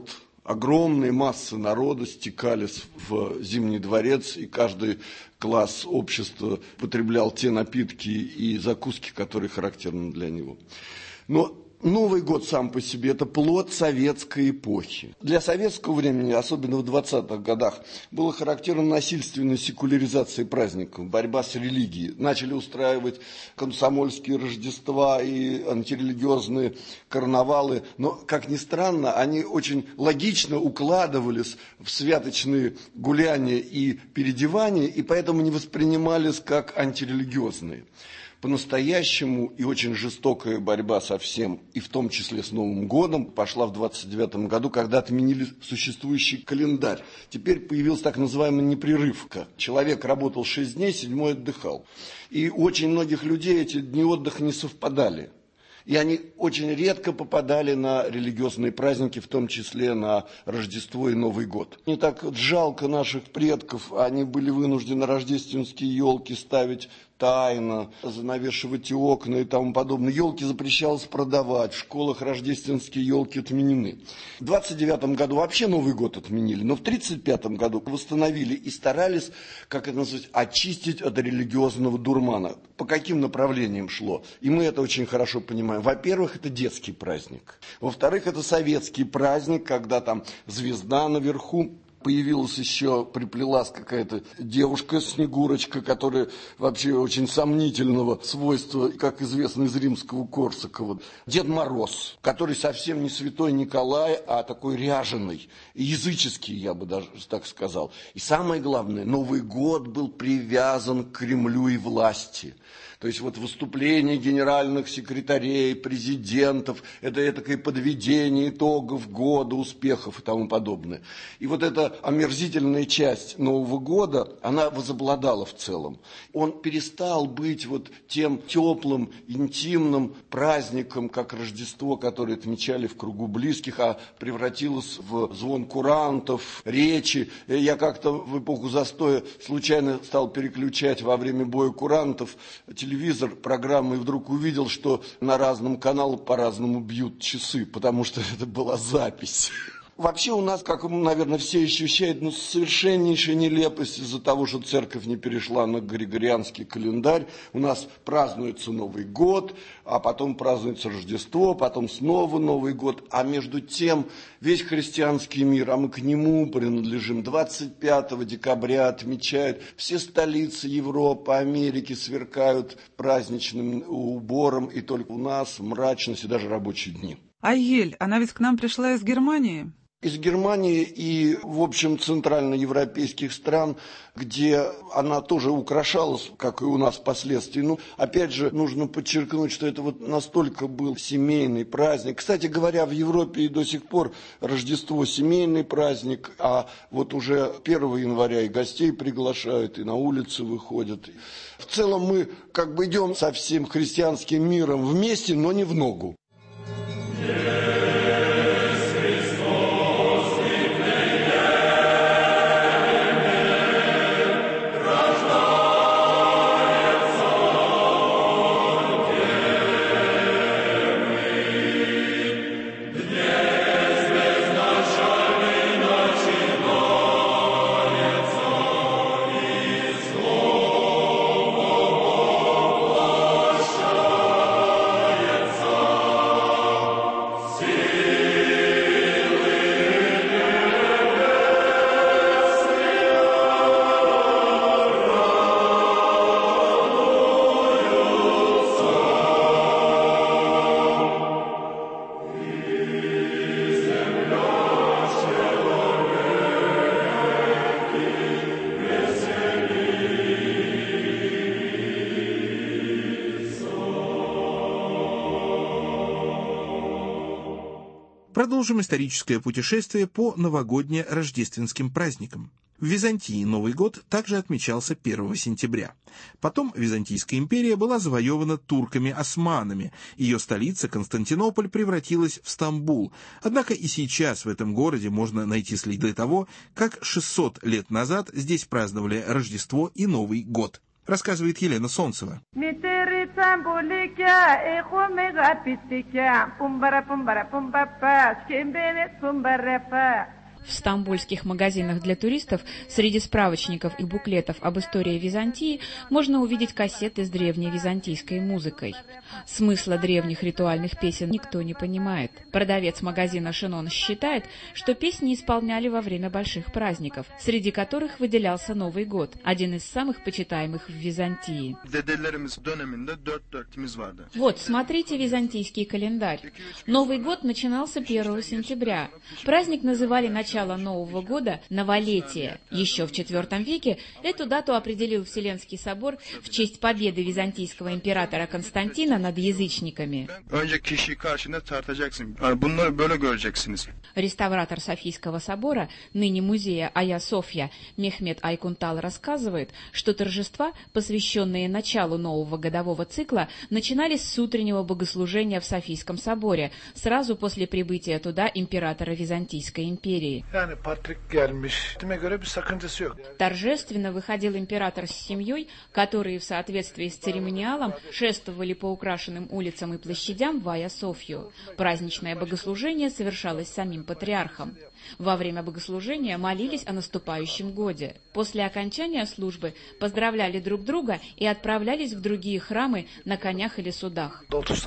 огромные массы народа стекались в Зимний дворец, и каждый класс общества потреблял те напитки и закуски, которые характерны для него. Но Новый год сам по себе – это плод советской эпохи. Для советского времени, особенно в двадцатых годах, было характерно насильственная секуляризация праздников, борьба с религией. Начали устраивать комсомольские Рождества и антирелигиозные карнавалы. Но, как ни странно, они очень логично укладывались в святочные гуляния и переодевания, и поэтому не воспринимались как антирелигиозные. По-настоящему и очень жестокая борьба со всем, и в том числе с Новым годом, пошла в двадцать девятом году, когда отменили существующий календарь. Теперь появилась так называемая непрерывка. Человек работал шесть дней, седьмой отдыхал. И у очень многих людей эти дни отдыха не совпадали. И они очень редко попадали на религиозные праздники, в том числе на Рождество и Новый год. Не так жалко наших предков, они были вынуждены рождественские елки ставить тайно, занавешивать окна и тому подобное. Елки запрещалось продавать, в школах рождественские елки отменены. В двадцать девятом году вообще Новый год отменили, но в тридцать пятом году восстановили и старались, как это назвать, очистить от религиозного дурмана. По каким направлениям шло? И мы это очень хорошо понимаем. Во-первых, это детский праздник. Во-вторых, это советский праздник, когда там звезда наверху. Появилась еще, приплелась какая-то девушка, Снегурочка, которая вообще очень сомнительного свойства, как известно из римского Корсакова. Дед Мороз, который совсем не святой Николай, а такой ряженый, языческий, я бы даже так сказал. И самое главное, Новый год был привязан к Кремлю и власти. То есть вот выступления генеральных секретарей, президентов, это этакое подведение итогов года, успехов и тому подобное. И вот эта омерзительная часть Нового года, она возобладала в целом. Он перестал быть вот тем теплым, интимным праздником, как Рождество, которое отмечали в кругу близких, а превратилось в звон курантов, речи. Я как-то в эпоху застоя случайно стал переключать во время боя курантов телевизор, программы, и вдруг увидел, что на разном канале по-разному бьют часы, потому что это была запись. Вообще у нас, как, наверное, все ощущают, ну, совершеннейшая нелепость из-за того, что церковь не перешла на григорианский календарь. У нас празднуется Новый год, а потом празднуется Рождество, потом снова Новый год. А между тем весь христианский мир, а мы к нему принадлежим, двадцать пятого декабря отмечают. Все столицы Европы, Америки сверкают праздничным убором, и только у нас мрачность и даже рабочие дни. А Ель, она ведь к нам пришла из Германии? Из Германии и, в общем, центральноевропейских стран, где она тоже украшалась, как и у нас впоследствии. Ну, опять же, нужно подчеркнуть, что это вот настолько был семейный праздник. Кстати говоря, в Европе и до сих пор Рождество семейный праздник, а вот уже первого января и гостей приглашают, и на улицы выходят. В целом мы как бы идем со всем христианским миром вместе, но не в ногу. Продолжим историческое путешествие по новогодне-рождественским праздникам. В Византии Новый год также отмечался первого сентября. Потом Византийская империя была завоевана турками-османами. Ее столица, Константинополь, превратилась в Стамбул. Однако и сейчас в этом городе можно найти следы того, как шестьсот лет назад здесь праздновали Рождество и Новый год. Рассказывает Елена Солнцева. В стамбульских магазинах для туристов среди справочников и буклетов об истории Византии можно увидеть кассеты с древней византийской музыкой. Смысла древних ритуальных песен никто не понимает. Продавец магазина «Шинон» считает, что песни исполняли во время больших праздников, среди которых выделялся Новый год, один из самых почитаемых в Византии. Вот, смотрите византийский календарь. Новый год начинался первого сентября. Праздник называли начало Нового года новолетие. Еще в четвёртом веке эту дату определил Вселенский собор в честь победы византийского императора Константина над язычниками. Реставратор Софийского собора, ныне музея Айя Софья, Мехмед Айкунтал рассказывает, что торжества, посвященные началу нового годового цикла, начинались с утреннего богослужения в Софийском соборе, сразу после прибытия туда императора Византийской империи. Торжественно выходил император с семьей, которые в соответствии с церемониалом шествовали по украшенным улицам и площадям в Айя Софью. Праздничное богослужение совершалось самим патриархом. Во время богослужения молились о наступающем годе. После окончания службы поздравляли друг друга и отправлялись в другие храмы на конях или судах.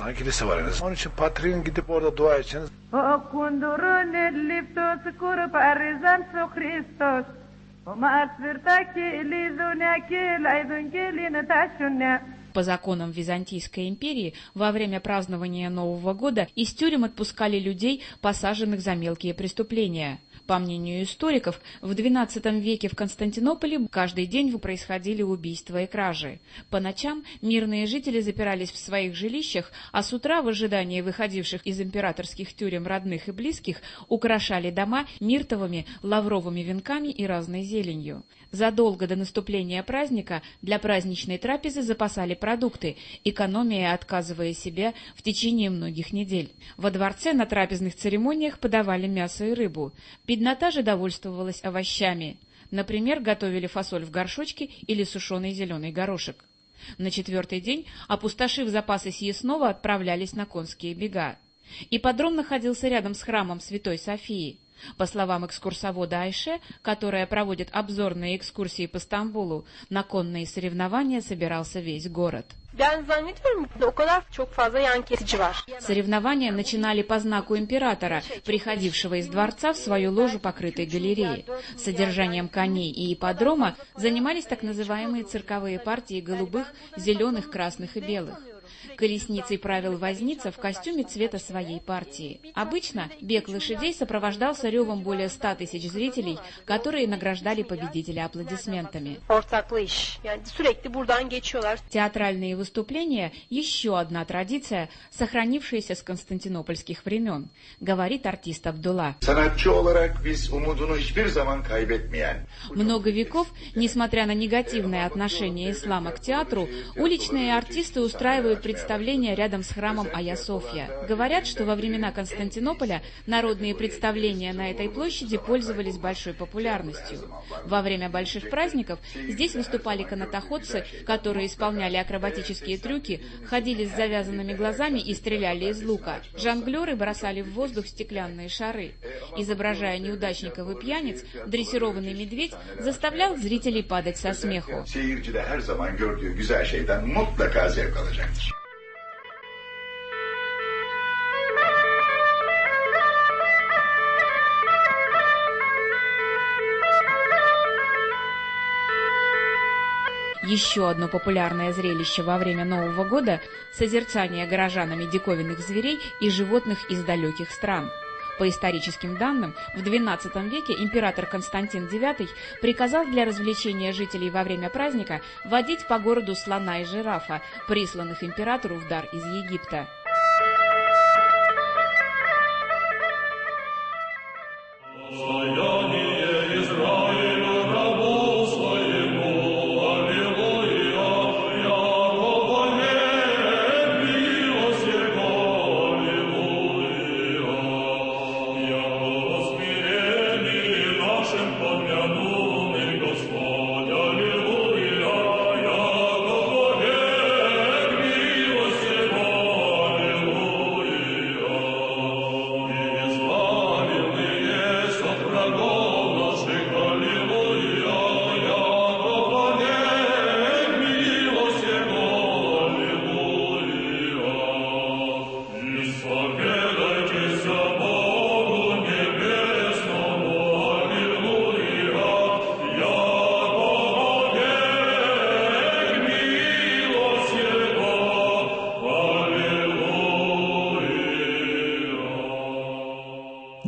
По законам Византийской империи во время празднования Нового года из тюрем отпускали людей, посаженных за мелкие преступления. По мнению историков, в двенадцатом веке в Константинополе каждый день происходили убийства и кражи. По ночам мирные жители запирались в своих жилищах, а с утра в ожидании выходивших из императорских тюрем родных и близких украшали дома миртовыми, лавровыми венками и разной зеленью. Задолго до наступления праздника для праздничной трапезы запасали продукты, экономия отказывая себе в течение многих недель. Во дворце на трапезных церемониях подавали мясо и рыбу. Беднота же довольствовалась овощами. Например, готовили фасоль в горшочке или сушеный зеленый горошек. На четвертый день, опустошив запасы съестного, отправлялись на конские бега. Ипподром находился рядом с храмом Святой Софии. По словам экскурсовода Айше, которая проводит обзорные экскурсии по Стамбулу, на конные соревнования собирался весь город. Соревнования начинали по знаку императора, приходившего из дворца в свою ложу покрытой галереей. Содержанием коней и ипподрома занимались так называемые цирковые партии голубых, зеленых, красных и белых. Колесницей правил возница в костюме цвета своей партии. Обычно бег лошадей сопровождался ревом более ста тысяч зрителей, которые награждали победителя аплодисментами. Театральные выступления – еще одна традиция, сохранившаяся с константинопольских времен, говорит артист Абдулла. Много веков, несмотря на негативное отношение ислама к театру, уличные артисты устраивают представления рядом с храмом Айя Софья. Говорят, что во времена Константинополя народные представления на этой площади пользовались большой популярностью. Во время больших праздников здесь выступали канатоходцы, которые исполняли акробатические трюки, ходили с завязанными глазами и стреляли из лука. Жонглеры бросали в воздух стеклянные шары. Изображая неудачников и пьяниц, дрессированный медведь заставлял зрителей падать со смеху. Еще одно популярное зрелище во время Нового года – созерцание горожанами диковинных зверей и животных из далеких стран. По историческим данным, в двенадцатом веке император Константин девятый приказал для развлечения жителей во время праздника водить по городу слона и жирафа, присланных императору в дар из Египта. Bravo.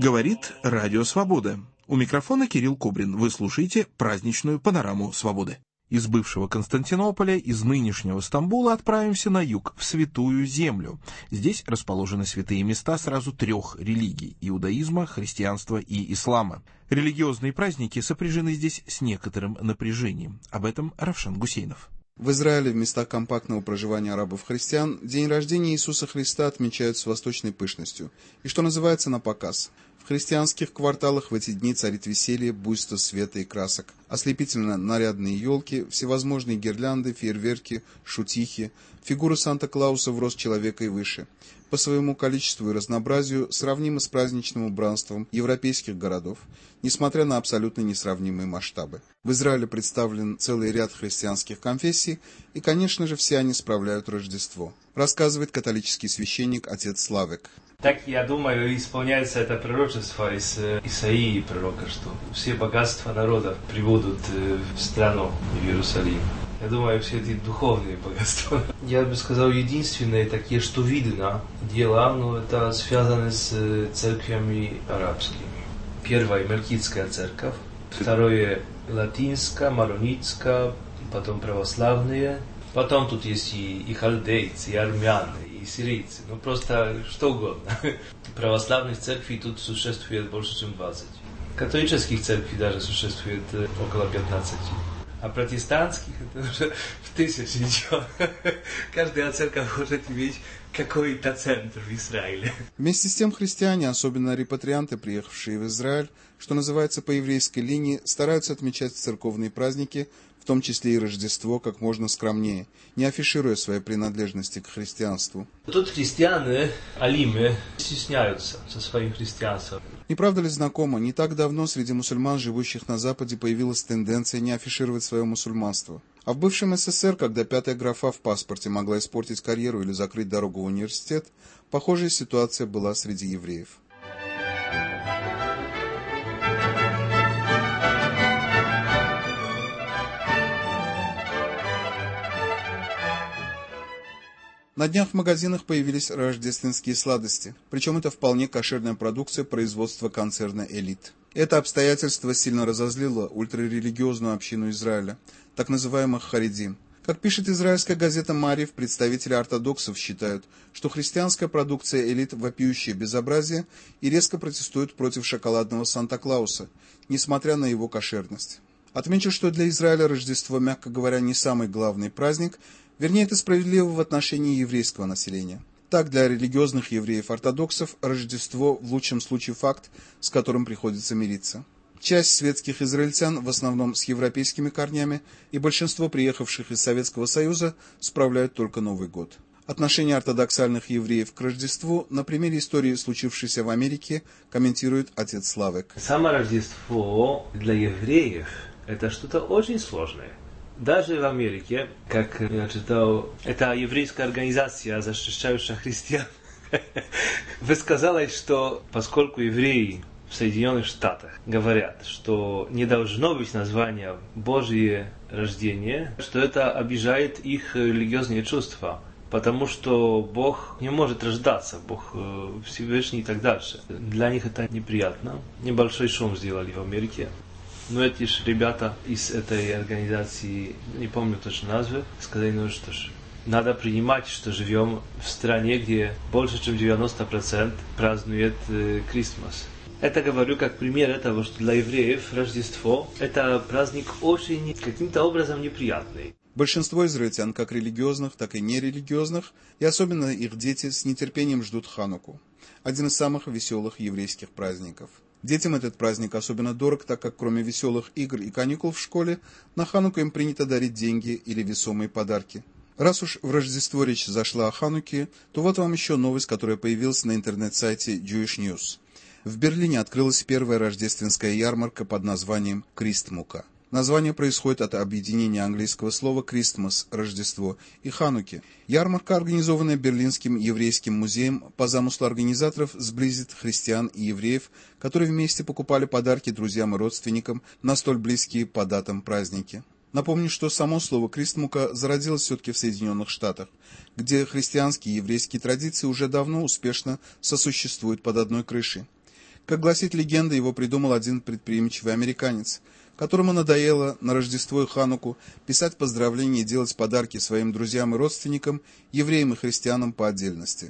Говорит Радио Свобода. У микрофона Кирилл Кобрин. Вы слушаете праздничную панораму свободы. Из бывшего Константинополя, из нынешнего Стамбула отправимся на юг, в Святую Землю. Здесь расположены святые места сразу трех религий – иудаизма, христианства и ислама. Религиозные праздники сопряжены здесь с некоторым напряжением. Об этом Равшан Гусейнов. В Израиле, в местах компактного проживания арабов-христиан, день рождения Иисуса Христа отмечают с восточной пышностью и, что называется, на показ. В христианских кварталах в эти дни царит веселье, буйство света и красок. Ослепительно нарядные елки, всевозможные гирлянды, фейерверки, шутихи, фигуры Санта-Клауса в рост человека и выше. По своему количеству и разнообразию сравнимы с праздничным убранством европейских городов, несмотря на абсолютно несравнимые масштабы. В Израиле представлен целый ряд христианских конфессий, и, конечно же, все они справляют Рождество, рассказывает католический священник отец Славек. Так, я думаю, исполняется это пророчество из Исаии пророка, что все богатства народа прибудут в страну, в Иерусалим. Я думаю, все эти духовные богатства. Я бы сказал, единственное такие, что видно, дела, но это связано с церквями арабскими. Первая Мелкитская церковь, второе латинская, маронитская, потом православные. Потом тут есть и, и халдейцы, и армяне, и сирийцы, ну просто что угодно. Православных церквей тут существует больше, чем двадцать. Католических церквей даже существует около пятнадцати. А протестантских это уже в тысячи идет. Каждая церковь может иметь какой-то центр в Израиле. Вместе с тем христиане, особенно репатрианты, приехавшие в Израиль, что называется по еврейской линии, стараются отмечать церковные праздники, в том числе и Рождество, как можно скромнее, не афишируя своей принадлежности к христианству. Тут христиане, алимы, стесняются со своим христианством. Не правда ли знакомо, не так давно среди мусульман, живущих на Западе, появилась тенденция не афишировать свое мусульманство. А в бывшем СССР, когда пятая графа в паспорте могла испортить карьеру или закрыть дорогу в университет, похожая ситуация была среди евреев. На днях в магазинах появились рождественские сладости, причем это вполне кошерная продукция производства концерна «Элит». Это обстоятельство сильно разозлило ультрарелигиозную общину Израиля, так называемых харидим. Как пишет израильская газета «Маариф», представители ортодоксов считают, что христианская продукция «Элит» – вопиющее безобразие и резко протестуют против шоколадного Санта-Клауса, несмотря на его кошерность. Отмечу, что для Израиля Рождество, мягко говоря, не самый главный праздник. Вернее, это справедливо в отношении еврейского населения. Так, для религиозных евреев-ортодоксов Рождество в лучшем случае факт, с которым приходится мириться. Часть светских израильтян, в основном с европейскими корнями, и большинство приехавших из Советского Союза справляют только Новый год. Отношение ортодоксальных евреев к Рождеству на примере истории, случившейся в Америке, комментирует отец Славек. Само Рождество для евреев – это что-то очень сложное. Даже в Америке, как я читал, это еврейская организация, защищающая христиан, высказалась, что поскольку евреи в Соединенных Штатах говорят, что не должно быть названия «Божье рождение», что это обижает их религиозные чувства, потому что Бог не может рождаться, Бог Всевышний и так дальше. Для них это неприятно. Небольшой шум сделали в Америке. Но эти же ребята из этой организации, не помню точно назвы, сказали, ну что ж, надо принимать, что живем в стране, где больше чем девяносто процентов празднует э, Крисмас. Это говорю как пример этого, что для евреев Рождество – это праздник очень каким-то образом неприятный. Большинство израильтян, как религиозных, так и нерелигиозных, и особенно их дети, с нетерпением ждут Хануку, один из самых веселых еврейских праздников. Детям этот праздник особенно дорог, так как кроме веселых игр и каникул в школе, на Хануку им принято дарить деньги или весомые подарки. Раз уж в Рождество речь зашла о Хануке, то вот вам еще новость, которая появилась на интернет-сайте Jewish News. В Берлине открылась первая рождественская ярмарка под названием «Кристмука». Название происходит от объединения английского слова «Christmas» – «Рождество» и «Хануки». Ярмарка, организованная Берлинским еврейским музеем, по замыслу организаторов сблизит христиан и евреев, которые вместе покупали подарки друзьям и родственникам на столь близкие по датам праздники. Напомню, что само слово «Кристмука» зародилось все-таки в Соединенных Штатах, где христианские и еврейские традиции уже давно успешно сосуществуют под одной крышей. Как гласит легенда, его придумал один предприимчивый американец, которому надоело на Рождество и Хануку писать поздравления и делать подарки своим друзьям и родственникам, евреям и христианам по отдельности.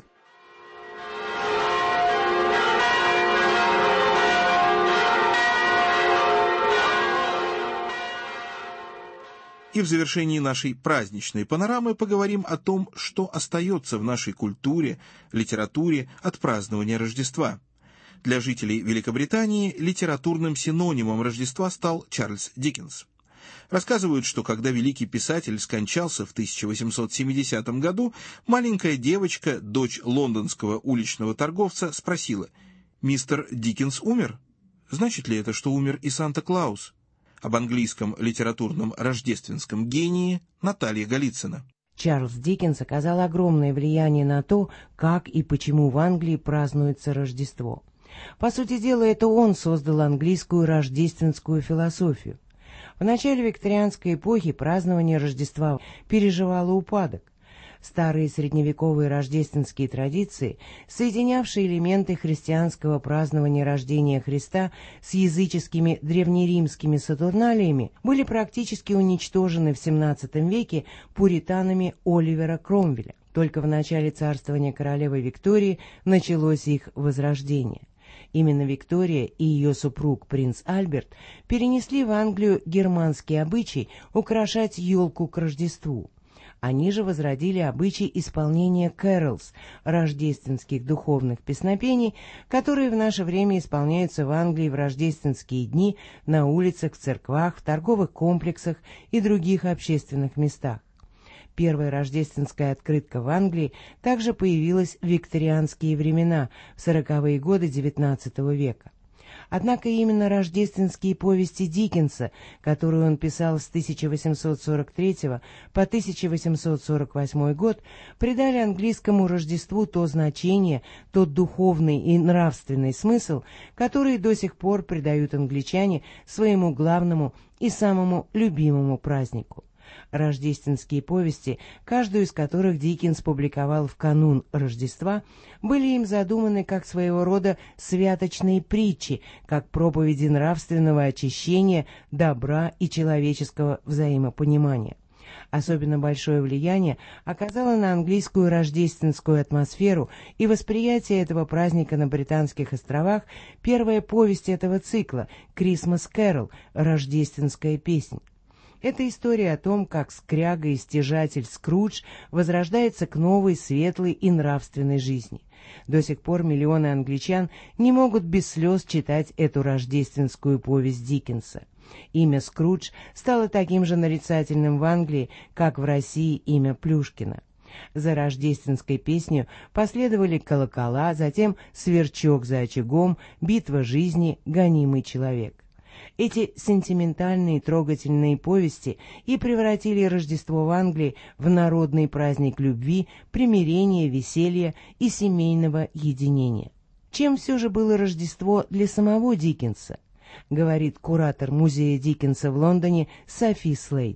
И в завершении нашей праздничной панорамы поговорим о том, что остается в нашей культуре, литературе от празднования Рождества. Для жителей Великобритании литературным синонимом Рождества стал Чарльз Диккенс. Рассказывают, что когда великий писатель скончался в тысяча восемьсот семидесятом году, маленькая девочка, дочь лондонского уличного торговца, спросила: «Мистер Диккенс умер? Значит ли это, что умер и Санта-Клаус?» Об английском литературном рождественском гении Наталья Голицына. Чарльз Диккенс оказал огромное влияние на то, как и почему в Англии празднуется Рождество. По сути дела, это он создал английскую рождественскую философию. В начале викторианской эпохи празднование Рождества переживало упадок. Старые средневековые рождественские традиции, соединявшие элементы христианского празднования рождения Христа с языческими древнеримскими сатурналиями, были практически уничтожены в семнадцатом веке пуританами Оливера Кромвеля. Только в начале царствования королевы Виктории началось их возрождение. Именно Виктория и ее супруг принц Альберт перенесли в Англию германский обычай украшать елку к Рождеству. Они же возродили обычай исполнения кэролс, рождественских духовных песнопений, которые в наше время исполняются в Англии в рождественские дни на улицах, в церквах, в торговых комплексах и других общественных местах. Первая рождественская открытка в Англии также появилась в викторианские времена, в сороковые годы девятнадцатого века. Однако именно рождественские повести Диккенса, которые он писал с тысяча восемьсот сорок третьего по тысяча восемьсот сорок восьмой год, придали английскому Рождеству то значение, тот духовный и нравственный смысл, который до сих пор придают англичане своему главному и самому любимому празднику. Рождественские повести, каждую из которых Диккенс публиковал в канун Рождества, были им задуманы как своего рода святочные притчи, как проповеди нравственного очищения, добра и человеческого взаимопонимания. Особенно большое влияние оказало на английскую рождественскую атмосферу и восприятие этого праздника на Британских островах первая повесть этого цикла «Christmas Carol» — «Рождественская песнь». Это история о том, как скряга и стяжатель Скрудж возрождается к новой, светлой и нравственной жизни. До сих пор миллионы англичан не могут без слез читать эту рождественскую повесть Диккенса. Имя Скрудж стало таким же нарицательным в Англии, как в России имя Плюшкина. За рождественской песней последовали колокола, затем сверчок за очагом, битва жизни, гонимый человек. Эти сентиментальные трогательные повести и превратили Рождество в Англии в народный праздник любви, примирения, веселья и семейного единения. Чем все же было Рождество для самого Диккенса, говорит куратор музея Диккенса в Лондоне Софи Слейд.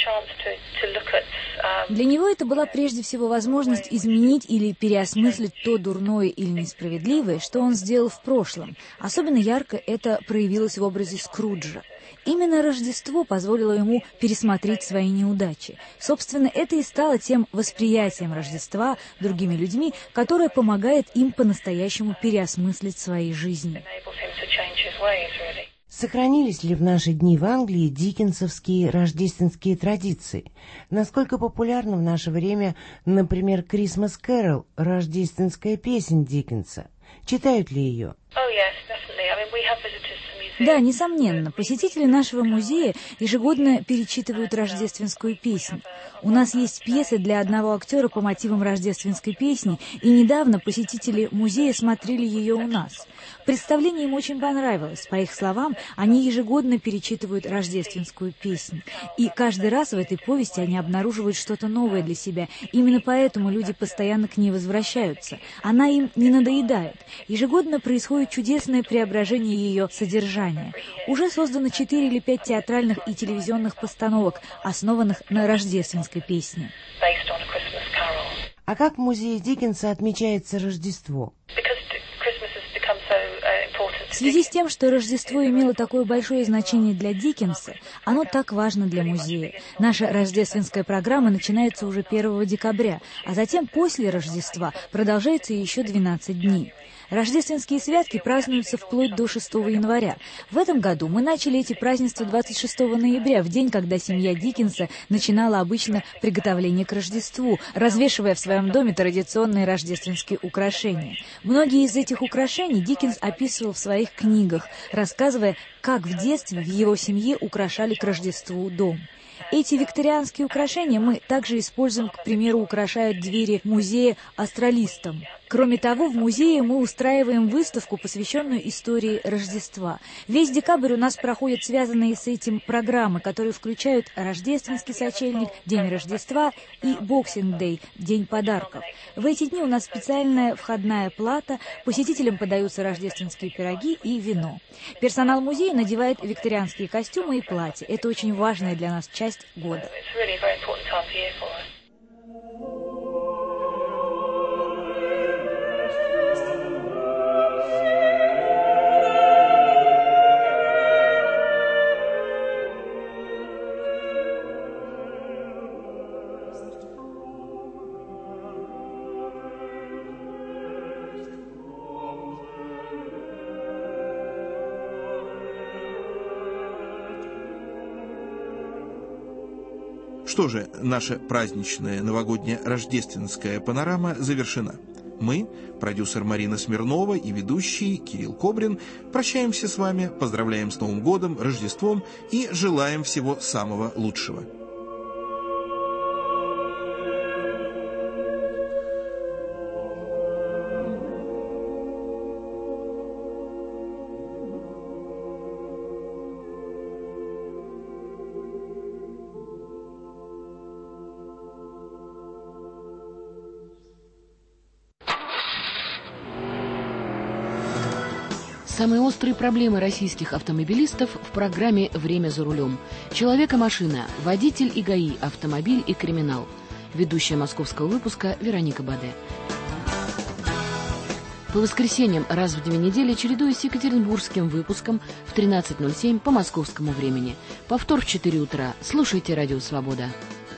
Для него это была прежде всего возможность изменить или переосмыслить то дурное или несправедливое, что он сделал в прошлом. Особенно ярко это проявилось в образе Скруджа. Именно Рождество позволило ему пересмотреть свои неудачи. Собственно, это и стало тем восприятием Рождества другими людьми, которое помогает им по-настоящему переосмыслить свои жизни. Сохранились ли в наши дни в Англии диккенсовские рождественские традиции? Насколько популярна в наше время, например, «Christmas Carol» — рождественская песнь Диккенса? Читают ли ее? Да, несомненно, посетители нашего музея ежегодно перечитывают рождественскую песнь. У нас есть пьесы для одного актера по мотивам рождественской песни, и недавно посетители музея смотрели ее у нас. Представление им очень понравилось. По их словам, они ежегодно перечитывают рождественскую песнь. И каждый раз в этой повести они обнаруживают что-то новое для себя. Именно поэтому люди постоянно к ней возвращаются. Она им не надоедает. Ежегодно происходит чудесное преображение ее содержания. Уже создано четыре или пять театральных и телевизионных постановок, основанных на рождественской песне. А как в музее Диккенса отмечается Рождество? В связи с тем, что Рождество имело такое большое значение для Диккенса, оно так важно для музея. Наша рождественская программа начинается уже первого декабря, а затем после Рождества продолжается еще двенадцать дней. Рождественские святки празднуются вплоть до шестого января. В этом году мы начали эти празднества двадцать шестого ноября, в день, когда семья Диккенса начинала обычно приготовление к Рождеству, развешивая в своем доме традиционные рождественские украшения. Многие из этих украшений Диккенс описывал в своих книгах, рассказывая, как в детстве в его семье украшали к Рождеству дом. Эти викторианские украшения мы также используем, к примеру, украшают двери музея астралистам. Кроме того, в музее мы устраиваем выставку, посвященную истории Рождества. Весь декабрь у нас проходят связанные с этим программы, которые включают Рождественский сочельник, День Рождества и Боксинг-дэй, День подарков. В эти дни у нас специальная входная плата, посетителям подаются рождественские пироги и вино. Персонал музея надевает викторианские костюмы и платья. Это очень важная для нас часть года. Что же, наша праздничная новогодняя рождественская панорама завершена. Мы, продюсер Марина Смирнова и ведущий Кирилл Кобрин, прощаемся с вами, поздравляем с Новым годом, Рождеством и желаем всего самого лучшего. Самые острые проблемы российских автомобилистов в программе «Время за рулем». Человек и машина, водитель и ГАИ, автомобиль и криминал. Ведущая московского выпуска Вероника Баде. По воскресеньям раз в две недели, чередуясь с екатеринбургским выпуском в тринадцать ноль семь по московскому времени. Повтор в четыре утра. Слушайте «Радио Свобода».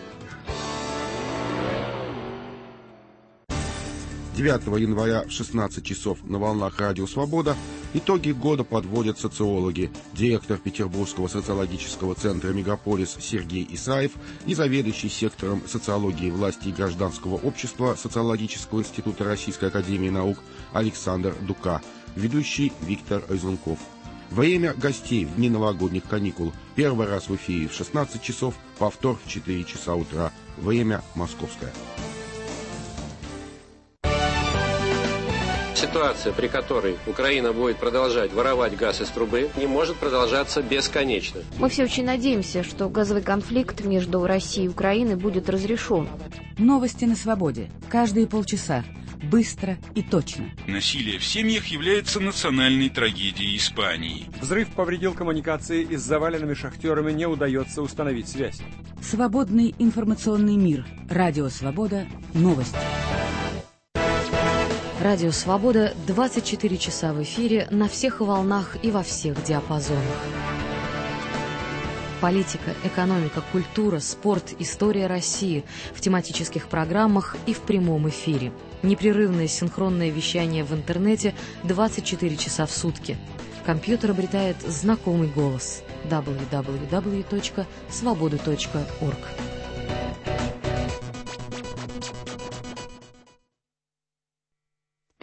девятого января в шестнадцать часов на волнах «Радио Свобода» итоги года подводят социологи, директор Петербургского социологического центра «Мегаполис» Сергей Исаев и заведующий сектором социологии власти и гражданского общества Социологического института Российской академии наук Александр Дука, ведущий Виктор Резунков. Время гостей в дни новогодних каникул. Первый раз в эфире в шестнадцать часов, повтор в четыре часа утра. Время московское. Ситуация, при которой Украина будет продолжать воровать газ из трубы, не может продолжаться бесконечно. Мы все очень надеемся, что газовый конфликт между Россией и Украиной будет разрешен. Новости на свободе. Каждые полчаса. Быстро и точно. Насилие в семьях является национальной трагедией Испании. Взрыв повредил коммуникации, и с заваленными шахтерами не удается установить связь. Свободный информационный мир. Радио Свобода. Новости. Радио «Свобода» двадцать четыре часа в эфире на всех волнах и во всех диапазонах. Политика, экономика, культура, спорт, история России в тематических программах и в прямом эфире. Непрерывное синхронное вещание в интернете двадцать четыре часа в сутки. Компьютер обретает знакомый голос. дабл ю дабл ю дабл ю точка свобода точка орг.